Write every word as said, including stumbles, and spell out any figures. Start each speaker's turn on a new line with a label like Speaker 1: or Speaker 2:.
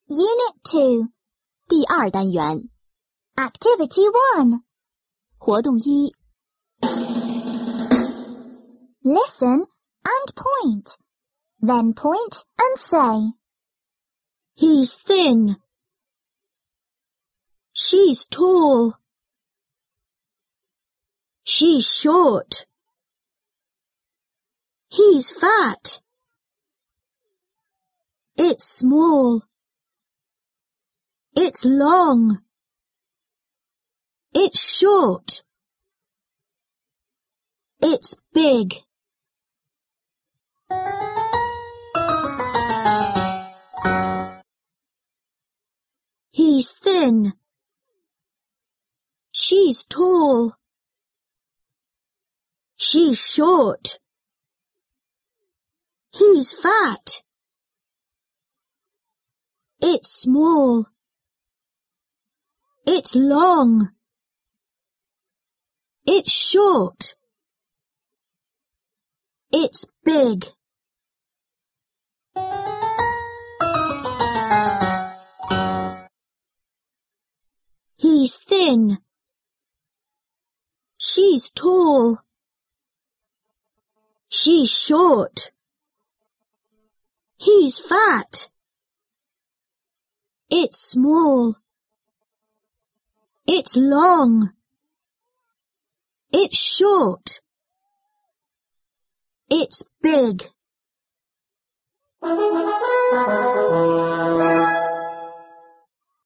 Speaker 1: Unit two.
Speaker 2: 第二单元
Speaker 1: Activity one.
Speaker 2: 活动一
Speaker 1: Listen and point. Then point and say.
Speaker 3: He's thin. She's tall. She's short. He's fat. It's small. It's long. It's short. It's big. He's thin. She's tall. She's short. He's fat. It's small. It's long. It's short. It's big. He's thin. She's tall. She's short. He's fat. It's small. It's long. It's short. It's big.